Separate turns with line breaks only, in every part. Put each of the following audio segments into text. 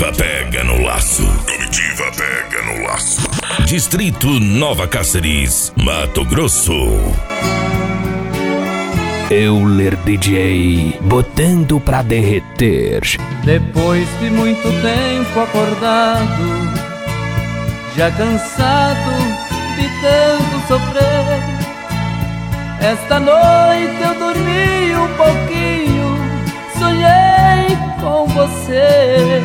Comitiva pega no laço. Comitiva pega no laço. Distrito Nova Cáceres, Mato Grosso.
Euler DJ, botando pra derreter.
Depois de muito tempo acordado, já cansado de tanto sofrer, esta noite eu dormi um pouquinho, sonhei com você.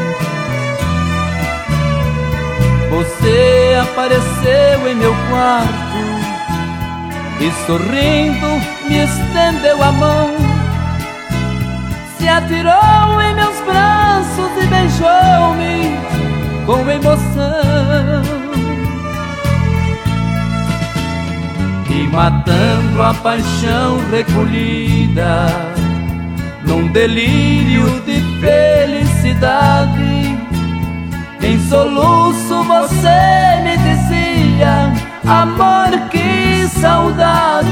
Você apareceu em meu quarto e sorrindo me estendeu a mão, se atirou em meus braços e beijou-me com emoção. E matando a paixão recolhida num delírio de felicidade, em soluço você me dizia: amor, que saudade.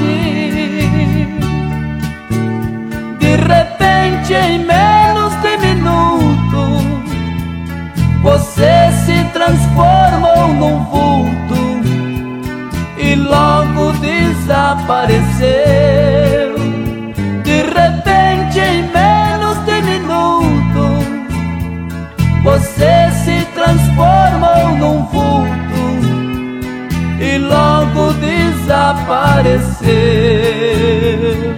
De repente, em menos de minuto, você se transformou num vulto e logo desapareceu. De repente, em menos de minuto, você se transformou num vulto e logo desapareceu.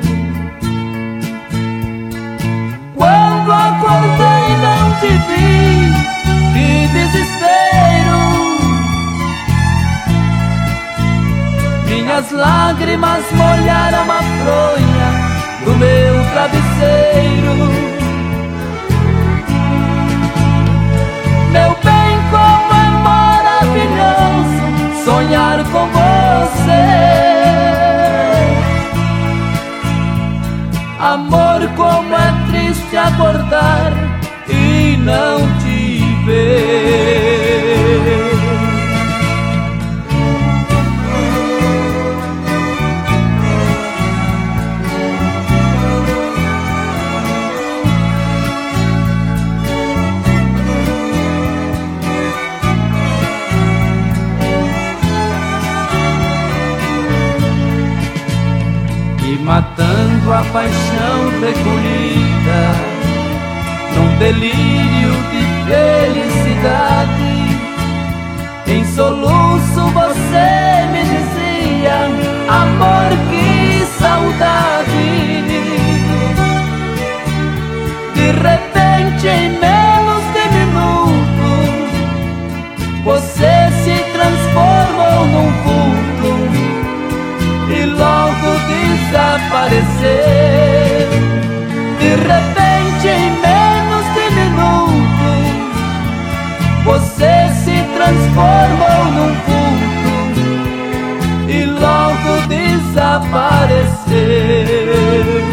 Quando acordei não te vi, que desespero. Minhas lágrimas molharam a fronha do meu travesseiro. Meu bem, como é maravilhoso sonhar com você. Amor, como é triste acordar e não te ver. Matando a paixão recolhida num delírio de felicidade, em soluço você me dizia: amor, que saudade. De repente, em menos de minuto, você se transformou num vulto e logo desaparecer. De repente, em menos de minuto, você se transformou num vulto e logo desapareceu.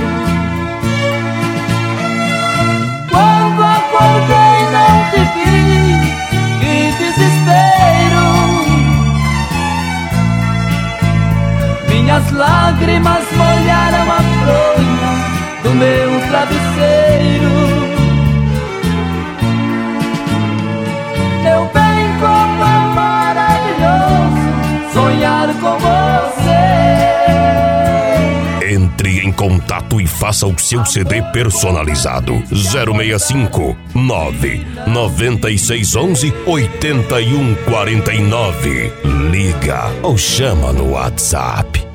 Quando acordei não te vi, que desespero. Minhas lágrimas molharam a fronha do meu travesseiro. Meu bem, como é maravilhoso sonhar com você.
Entre em contato e faça o seu CD personalizado. 065 99611 8149. Liga ou chama no WhatsApp.